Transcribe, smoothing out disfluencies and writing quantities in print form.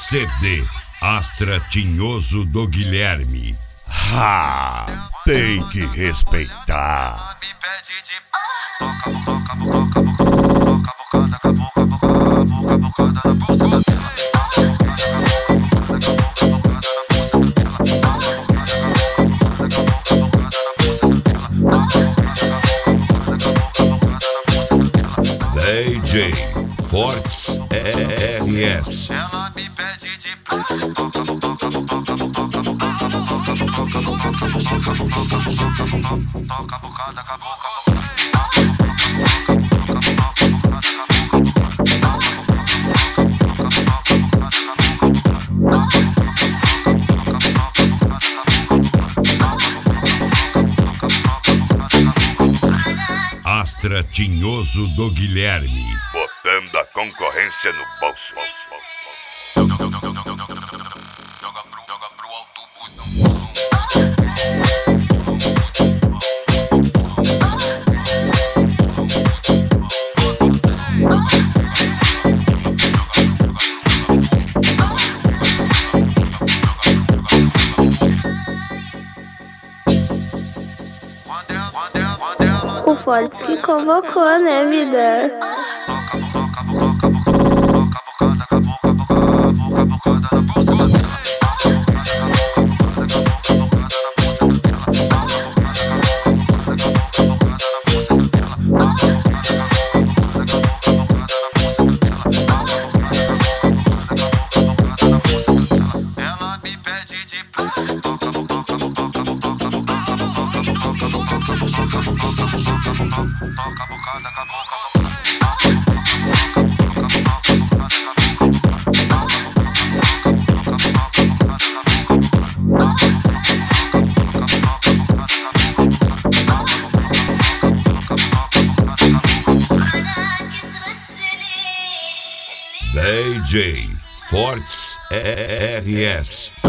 CD Astra Tinhoso do Guilherme. Tem que respeitar. DJ Fortes RS. Ela me pede de toca bocada, Astra Tinhoso do Guilherme. Botando a concorrência no bolso. O Fortes que convocou, né, vida? ela me pede de toca bocada, DJ Fortes RS.